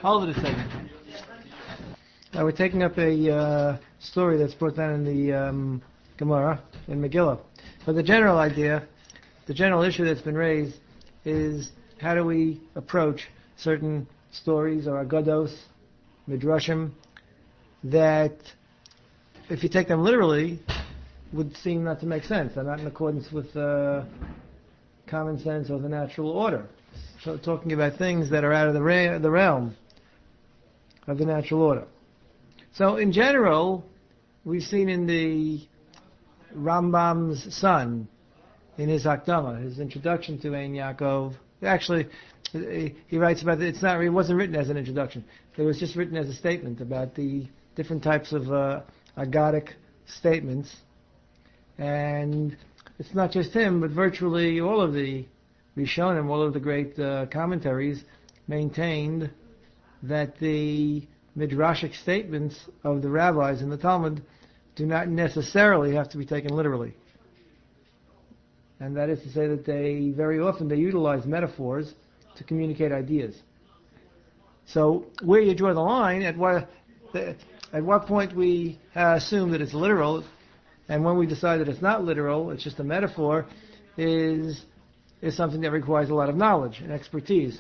Hold it a second. We're taking up a story that's brought down in the Gemara, in Megillah. But the general idea, the general issue that's been raised is how do we approach certain stories or agados, midrashim, that if you take them literally would seem not to make sense. They're not in accordance with common sense or the natural order. So talking about things that are out of the realm of the natural order. So in general, we've seen in the Rambam's son, in his Hakdama, his introduction to Ein Yaakov, actually, he writes about it. It wasn't written as an introduction. It was just written as a statement about the different types of agadic statements. And it's not just him, but virtually all of the Rishonim, all of the great commentaries, maintained that the midrashic statements of the rabbis in the Talmud do not necessarily have to be taken literally. And that is to say that they very often utilize metaphors to communicate ideas. So where you draw the line, at what point we assume that it's literal, and when we decide that it's not literal, it's just a metaphor, is something that requires a lot of knowledge and expertise.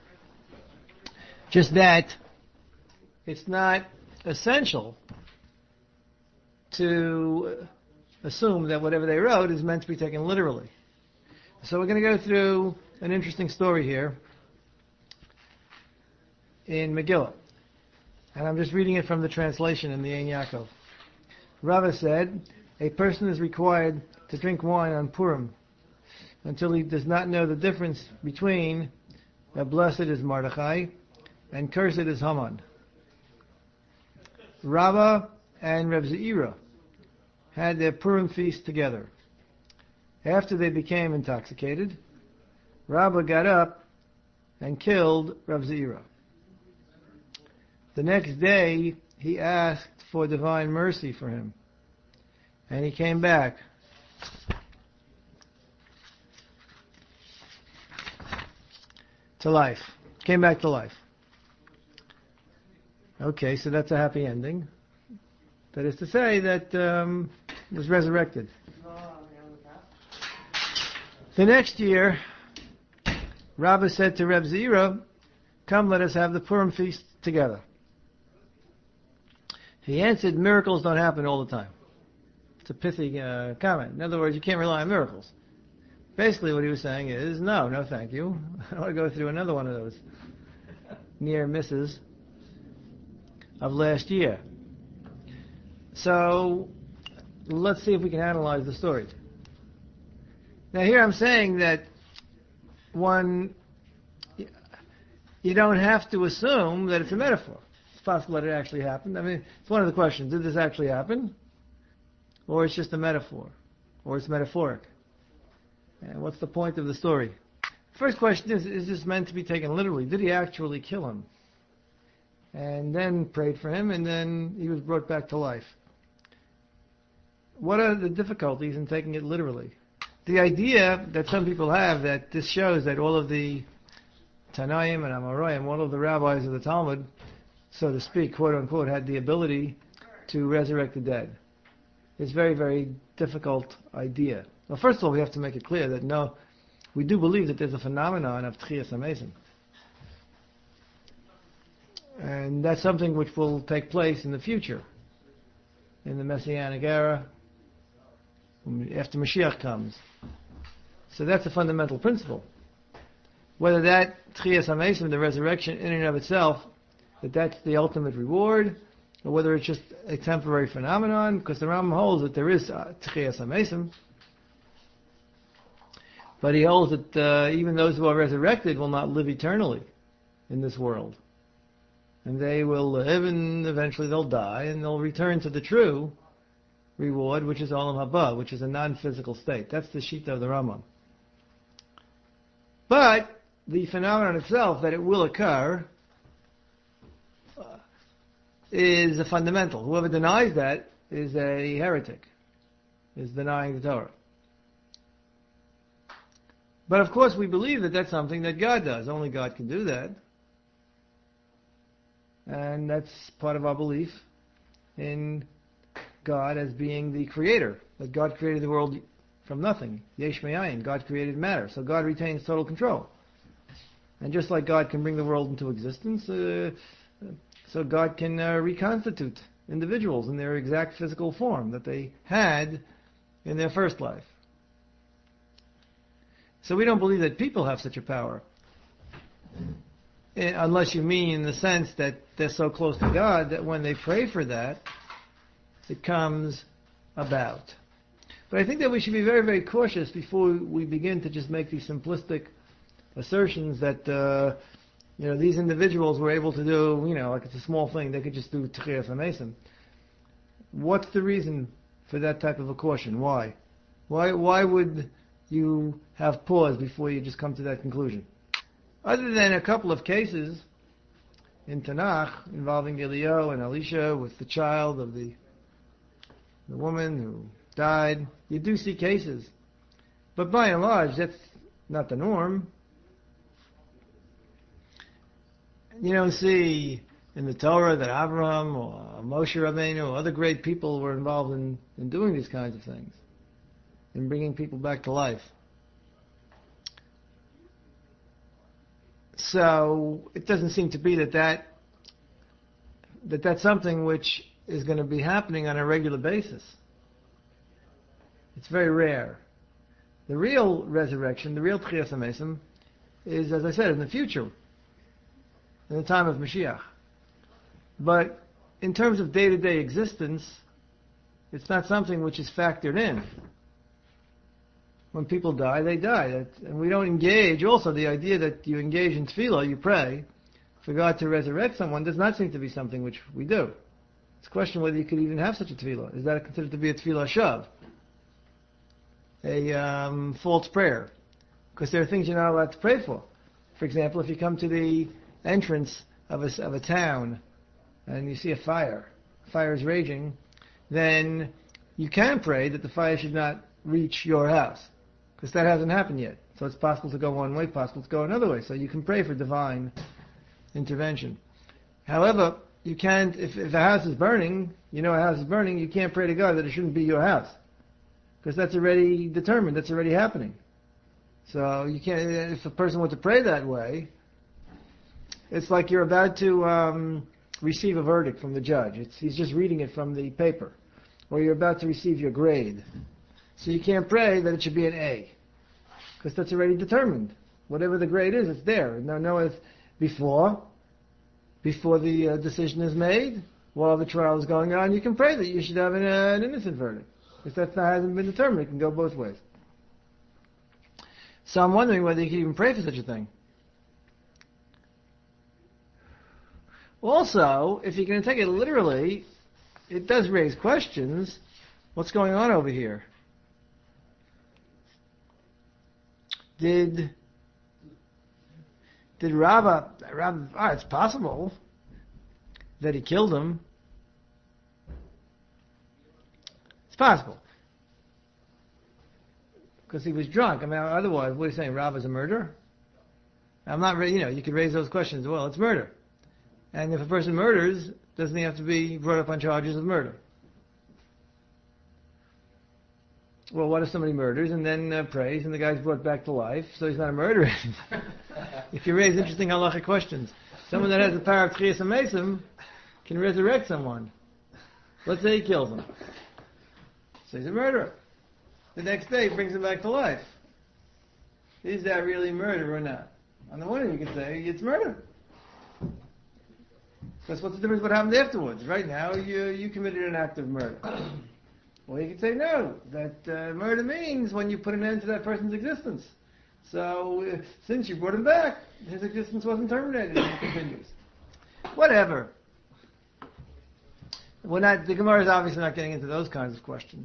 Just that it's not essential to assume that whatever they wrote is meant to be taken literally. So we're going to go through an interesting story here in Megillah. And I'm just reading it from the translation in the Ein Yaakov. Rava said, a person is required to drink wine on Purim until he does not know the difference between blessed is Mordechai and cursed is Haman. Rava and Reb Zeira had their Purim feast together. After they became intoxicated, Rava got up and killed Reb Zeira. The next day, he asked for divine mercy for him, and he came back. To life. Came back to life. Okay, so that's a happy ending. That is to say that was resurrected. The next year, Rava said to Reb Zeira, come, let us have the Purim feast together. He answered, miracles don't happen all the time. It's a pithy comment. In other words, you can't rely on miracles. Basically what he was saying is, no thank you. I don't want to go through another one of those near misses of last year. So, let's see if we can analyze the story. Now here I'm saying that you don't have to assume that it's a metaphor. It's possible that it actually happened. I mean, it's one of the questions. Did this actually happen? Or it's just a metaphor? Or it's metaphoric? And what's the point of the story? First question is this meant to be taken literally? Did he actually kill him? And then prayed for him, and then he was brought back to life. What are the difficulties in taking it literally? The idea that some people have that this shows that all of the Tanaim and Amoraim, all of the rabbis of the Talmud, so to speak, quote unquote, had the ability to resurrect the dead. It's a very, very difficult idea. Well, first of all, we have to make it clear that no, we do believe that there's a phenomenon of Tchias HaMesim. And that's something which will take place in the future, in the Messianic era, after Mashiach comes. So that's a fundamental principle. Whether that Tchias HaMesim, the resurrection in and of itself, that's the ultimate reward, or whether it's just a temporary phenomenon, because the Rambam holds that there is Tchias HaMesim, but he holds that even those who are resurrected will not live eternally in this world. And they will live, and eventually they'll die, and they'll return to the true reward, which is Olam Haba, which is a non-physical state. That's the Shita of the Rambam. But the phenomenon itself, that it will occur, is a fundamental. Whoever denies that is a heretic, is denying the Torah. But of course we believe that that's something that God does. Only God can do that. And that's part of our belief in God as being the creator, that God created the world from nothing. Yesh me'ayin, God created matter, so God retains total control. And just like God can bring the world into existence, so God can reconstitute individuals in their exact physical form that they had in their first life. So we don't believe that people have such a power. Unless you mean in the sense that they're so close to God that when they pray for that, it comes about. But I think that we should be very, very cautious before we begin to just make these simplistic assertions that these individuals were able to do, like it's a small thing, they could just do Techiyas HaMesim. What's the reason for that type of a caution? Why? Why would you have pause before you just come to that conclusion? Other than a couple of cases in Tanakh involving Eliyahu and Elisha with the child of the woman who died, you do see cases. But by and large, that's not the norm. You don't see in the Torah that Abraham or Moshe Rabbeinu or other great people were involved in doing these kinds of things, in bringing people back to life. So it doesn't seem to be that's something which is going to be happening on a regular basis. It's very rare. The real resurrection, the real Techiyas HaMesim, is, as I said, in the future, in the time of Mashiach. But in terms of day-to-day existence, it's not something which is factored in. When people die, they die. And we don't engage. Also, the idea that you engage in tefillah, you pray, for God to resurrect someone, does not seem to be something which we do. It's a question whether you could even have such a tefillah. Is that considered to be a tefillah shav? A false prayer? Because there are things you're not allowed to pray for. For example, if you come to the entrance of a town and you see a fire is raging, then you can pray that the fire should not reach your house, because that hasn't happened yet. So it's possible to go one way, possible to go another way. So you can pray for divine intervention. However, you can't, if a house is burning, a house is burning, you can't pray to God that it shouldn't be your house, because that's already determined, that's already happening. So you can't, if a person were to pray that way, it's like you're about to receive a verdict from the judge. He's just reading it from the paper. Or you're about to receive your grade. So you can't pray that it should be an A, because that's already determined. Whatever the grade is, it's there. No, it's before the decision is made, while the trial is going on, you can pray that you should have an innocent verdict. If that hasn't been determined, it can go both ways. So I'm wondering whether you can even pray for such a thing. Also, if you're going to take it literally, it does raise questions. What's going on over here? Did Rava, it's possible that he killed him. It's possible. Because he was drunk. I mean, otherwise, what are you saying? Rava's a murderer? I'm not really, you could raise those questions. Well, it's murder. And if a person murders, doesn't he have to be brought up on charges of murder? Well, what if somebody murders and then prays and the guy's brought back to life, so he's not a murderer anymore? If you raise interesting halachic questions. Someone that has the power of Techiyas HaMesim can resurrect someone. Let's say he kills him. So he's a murderer. The next day he brings him back to life. Is that really murder or not? On the one hand you can say it's murder. Because what's the difference what happened afterwards? Right now you committed an act of murder. Well, you could say no, that murder means when you put an end to that person's existence. So, since you brought him back, his existence wasn't terminated, and it continues. Whatever. The Gemara is obviously not getting into those kinds of questions.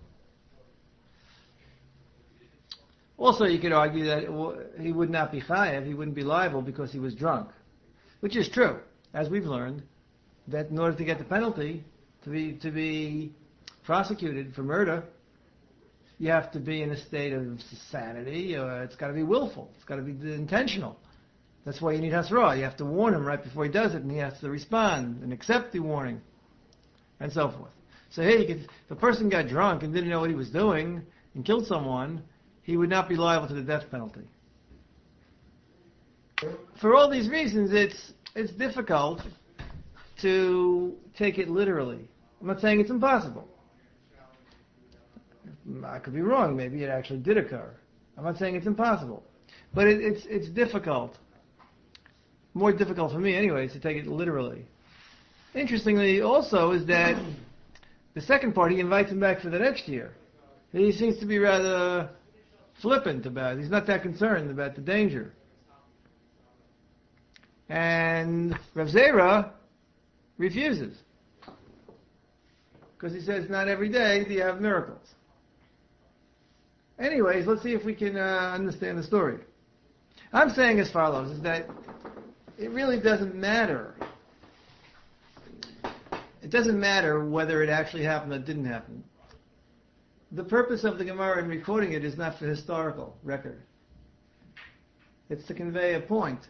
Also, you could argue that he would not be chayav, he wouldn't be liable because he was drunk. Which is true, as we've learned, that in order to get the penalty, to be prosecuted for murder, you have to be in a state of sanity. It's got to be willful. It's got to be intentional. That's why you need Hasra. You have to warn him right before he does it, and he has to respond and accept the warning, and so forth. So here, if a person got drunk and didn't know what he was doing and killed someone, he would not be liable to the death penalty. For all these reasons, it's difficult to take it literally. I'm not saying it's impossible. I could be wrong. Maybe it actually did occur. I'm not saying it's impossible. But it's difficult. More difficult for me, anyways, to take it literally. Interestingly, also, is that the second part, he invites him back for the next year. He seems to be rather flippant about it. He's not that concerned about the danger. And Rav Zera refuses. Because he says, not every day do you have miracles. Anyways, let's see if we can understand the story. I'm saying as follows, is that it really doesn't matter. It doesn't matter whether it actually happened or didn't happen. The purpose of the Gemara in recording it is not for historical record. It's to convey a point.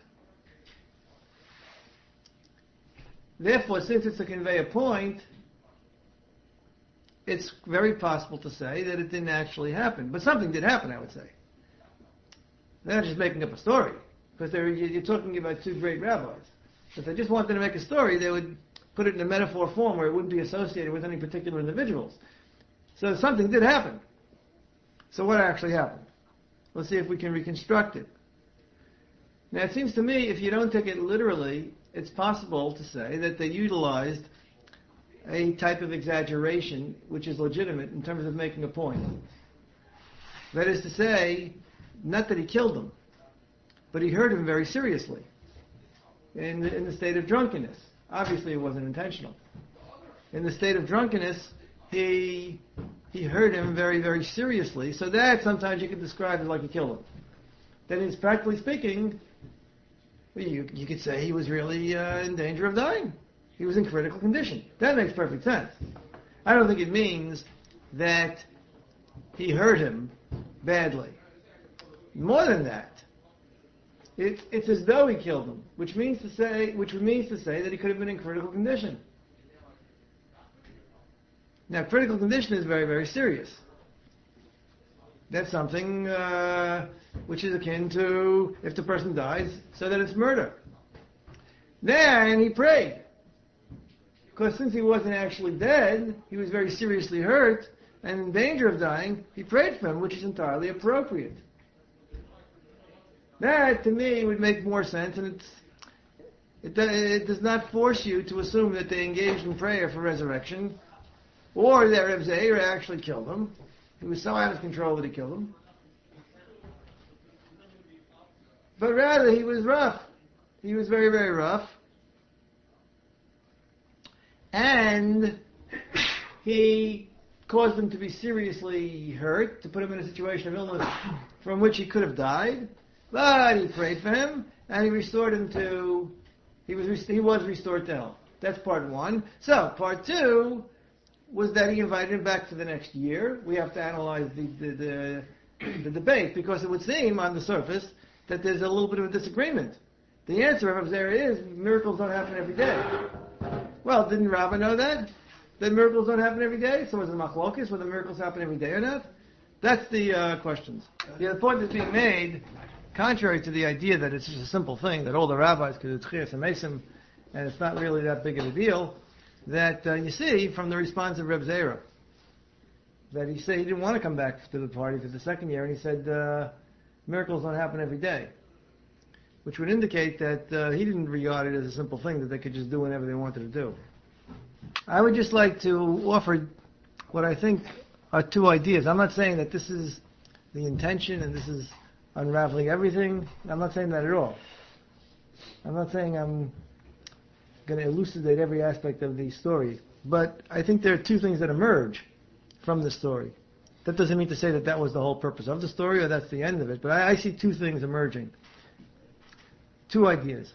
Therefore, since it's to convey a point, it's very possible to say that it didn't actually happen. But something did happen, I would say. They're not just making up a story. Because you're talking about two great rabbis. If they just wanted to make a story, they would put it in a metaphor form where it wouldn't be associated with any particular individuals. So something did happen. So what actually happened? Let's see if we can reconstruct it. Now it seems to me, if you don't take it literally, it's possible to say that they utilized a type of exaggeration which is legitimate in terms of making a point. That is to say, not that he killed him, but he hurt him very seriously in the state of drunkenness. Obviously, it wasn't intentional. In the state of drunkenness, he hurt him very, very seriously. So that sometimes you could describe as like he killed him. That is, practically speaking, you could say he was really in danger of dying. He was in critical condition. That makes perfect sense. I don't think it means that he hurt him badly. More than that, it's as though he killed him, which means to say that he could have been in critical condition. Now, critical condition is very, very serious. That's something which is akin to if the person dies, so that it's murder. Then he prayed. Because since he wasn't actually dead, he was very seriously hurt and in danger of dying, he prayed for him, which is entirely appropriate. That, to me, would make more sense, and it does not force you to assume that they engaged in prayer for resurrection, or that Reb Zeira actually killed him. He was so out of control that he killed him. But rather, he was rough. He was very, very rough. And he caused him to be seriously hurt, to put him in a situation of illness from which he could have died. But he prayed for him, and he restored him to, he was restored to health. That's part one. So, part two was that he invited him back for the next year. We have to analyze the debate, because it would seem on the surface that there's a little bit of a disagreement. The answer of there is, miracles don't happen every day. Well, didn't Rabbah know that? That miracles don't happen every day? So was it machlokes, whether miracles happen every day or not? That's the questions. The point that's being made, contrary to the idea that it's just a simple thing, that all the rabbis could do tchias and mesim, and it's not really that big of a deal, that you see from the response of Reb Zeira, that he said he didn't want to come back to the party for the second year, and he said miracles don't happen every day, which would indicate that he didn't regard it as a simple thing that they could just do whenever they wanted to do. I would just like to offer what I think are two ideas. I'm not saying that this is the intention and this is unraveling everything. I'm not saying that at all. I'm not saying I'm going to elucidate every aspect of the story. But I think there are two things that emerge from the story. That doesn't mean to say that that was the whole purpose of the story or that's the end of it. But I see two things emerging. Two ideas.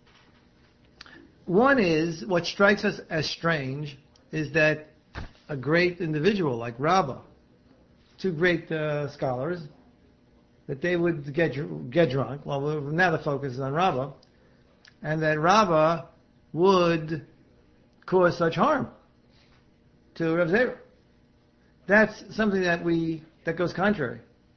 One is, what strikes us as strange is that a great individual like Rabbah, two great scholars, that they would get drunk. Well, now the focus is on Rabbah, and that Rabbah would cause such harm to Rav Zera. That's something that goes contrary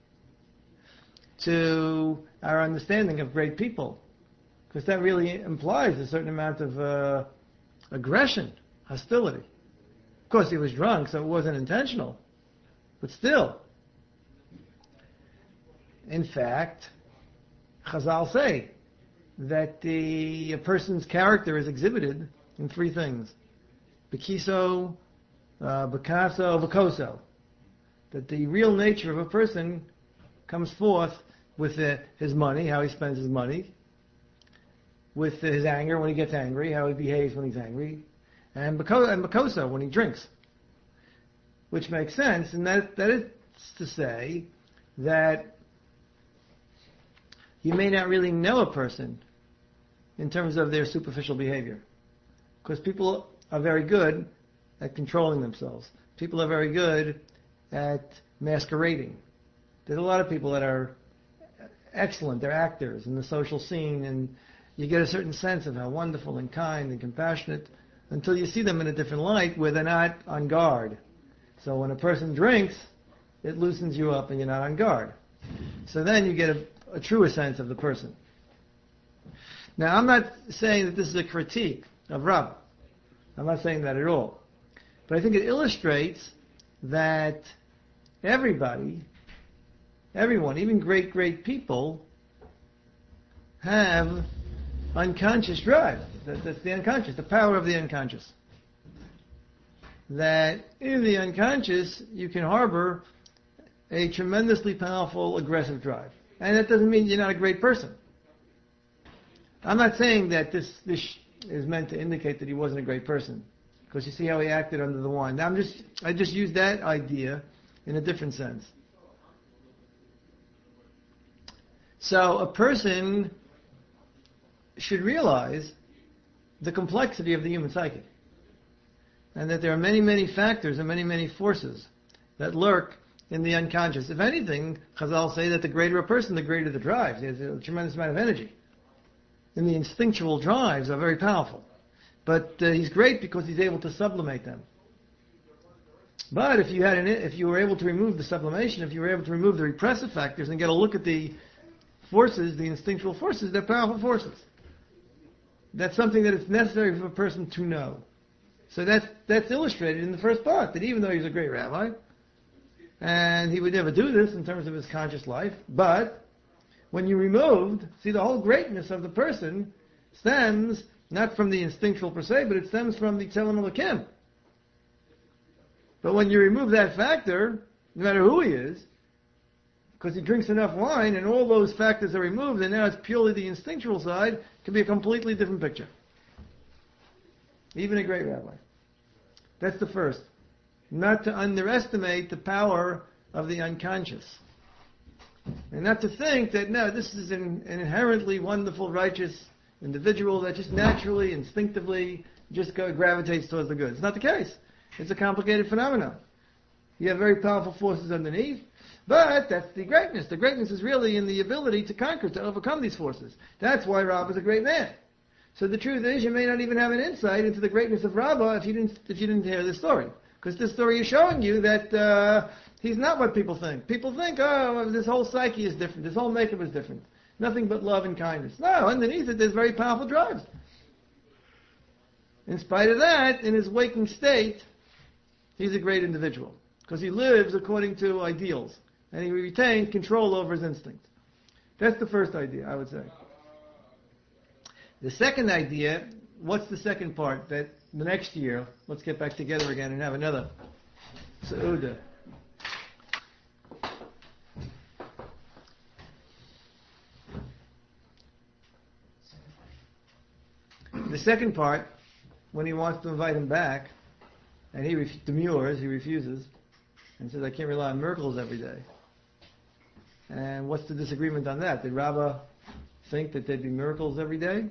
to our understanding of great people, because that really implies a certain amount of aggression, hostility. Of course, he was drunk, so it wasn't intentional, but still. In fact, Chazal say that a person's character is exhibited in three things: Bekiso, Bekaso, Bekoso. That the real nature of a person comes forth with his money, how he spends his money, with his anger when he gets angry, how he behaves when he's angry, and Bekoso when he drinks. Which makes sense, and that is to say that you may not really know a person in terms of their superficial behavior. Because people are very good at controlling themselves. People are very good at masquerading. There's a lot of people that are excellent. They're actors in the social scene, and you get a certain sense of how wonderful and kind and compassionate until you see them in a different light where they're not on guard. So when a person drinks, it loosens you up and you're not on guard. So then you get a truer sense of the person. Now, I'm not saying that this is a critique of Rabbah. I'm not saying that at all. But I think it illustrates that everyone, even great people, have unconscious drive. That's the unconscious, the power of the unconscious. That in the unconscious, you can harbor a tremendously powerful, aggressive drive. And that doesn't mean you're not a great person. I'm not saying that this is meant to indicate that he wasn't a great person, because you see how he acted under the wine. Now I just used that idea in a different sense. So a person should realize the complexity of the human psyche, and that there are many, many factors and many, many forces that lurk in the unconscious. If anything, Chazal say that the greater a person, the greater the drive. There's a tremendous amount of energy. And the instinctual drives are very powerful. But he's great because he's able to sublimate them. But if you were able to remove the sublimation, if you were able to remove the repressive factors and get a look at the forces, the instinctual forces, they're powerful forces. That's something that it's necessary for a person to know. So that's illustrated in the first part, that even though he's a great rabbi, and he would never do this in terms of his conscious life, but when you removed, see, the whole greatness of the person stems not from the instinctual per se, but it stems from the Tzelem Elokim. But when you remove that factor, no matter who he is, because he drinks enough wine and all those factors are removed, and now it's purely the instinctual side, it can be a completely different picture. Even a great rabbi. That's the first. Not to underestimate the power of the unconscious. And not to think that, no, this is an inherently wonderful, righteous individual that just naturally, instinctively, just gravitates towards the good. It's not the case. It's a complicated phenomenon. You have very powerful forces underneath, but that's the greatness. The greatness is really in the ability to conquer, to overcome these forces. That's why Rabbah is a great man. So the truth is, you may not even have an insight into the greatness of Rabbah if you didn't hear this story. Because this story is showing you that he's not what people think. People think, oh, this whole psyche is different. This whole makeup is different. Nothing but love and kindness. No, underneath it, there's very powerful drives. In spite of that, in his waking state, he's a great individual. Because he lives according to ideals. And he retains control over his instincts. That's the first idea, I would say. The second idea, what's the second part? That the next year, let's get back together again and have another Seudah. The second part, when he wants to invite him back, and he demurs, he refuses, and says, I can't rely on miracles every day. And what's the disagreement on that? Did Rabbah think that there'd be miracles every day?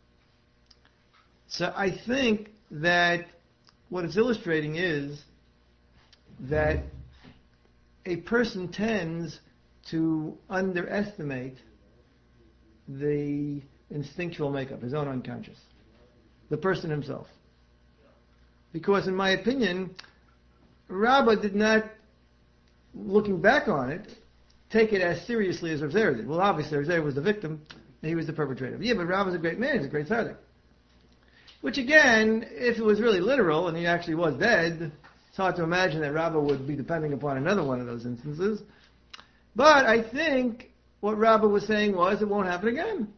So I think that what it's illustrating is that a person tends to underestimate the instinctual makeup, his own unconscious, the person himself. Because in my opinion, Rabbah did not, looking back on it, take it as seriously as Rav Zera did. Well, obviously, Rav Zera was the victim, and he was the perpetrator. Yeah, but Rabbah's a great man, he's a great tzaddik. Which again, if it was really literal, and he actually was dead, it's hard to imagine that Rabbah would be depending upon another one of those instances. But I think what Rabbah was saying was, it won't happen again.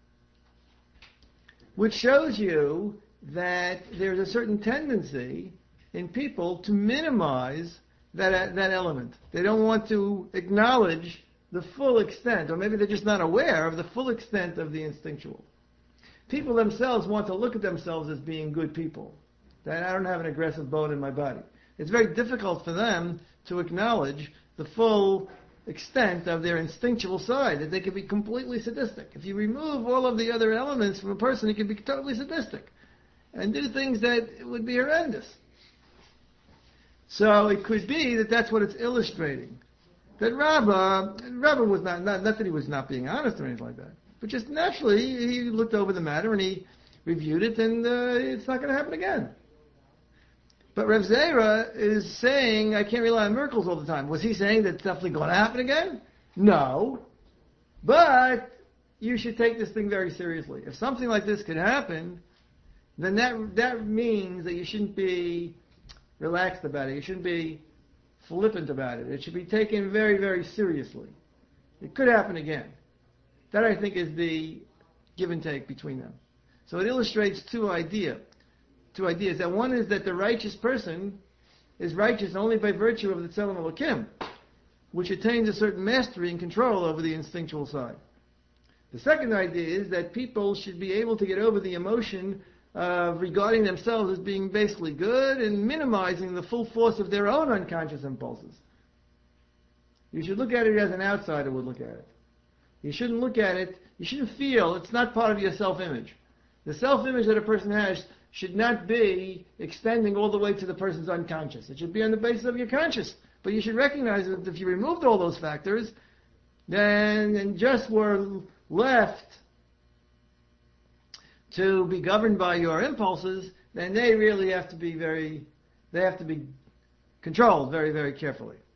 Which shows you that there's a certain tendency in people to minimize that element. They don't want to acknowledge the full extent, or maybe they're just not aware of the full extent of the instinctual. People themselves want to look at themselves as being good people. That I don't have an aggressive bone in my body. It's very difficult for them to acknowledge the full extent of their instinctual side, that they can be completely sadistic. If you remove all of the other elements from a person, he can be totally sadistic and do things that would be horrendous. So it could be that that's what it's illustrating. That Rabbah was not that he was not being honest or anything like that, but just naturally he looked over the matter and he reviewed it, and it's not going to happen again. But Rav Zera is saying, I can't rely on miracles all the time. Was he saying that it's definitely going to happen again? No. But you should take this thing very seriously. If something like this could happen, then that means that you shouldn't be relaxed about it. You shouldn't be flippant about it. It should be taken very, very seriously. It could happen again. That, I think, is the give and take between them. So it illustrates two ideas. That one is that the righteous person is righteous only by virtue of the Tzelem Elokim, which attains a certain mastery and control over the instinctual side. The second idea is that people should be able to get over the emotion of regarding themselves as being basically good and minimizing the full force of their own unconscious impulses. You should look at it as an outsider would look at it. You shouldn't look at it, you shouldn't feel, it's not part of your self-image. The self-image that a person has should not be extending all the way to the person's unconscious. It should be on the basis of your conscious. But you should recognize that if you removed all those factors, then and just were left to be governed by your impulses, then they really have to be controlled very, very carefully.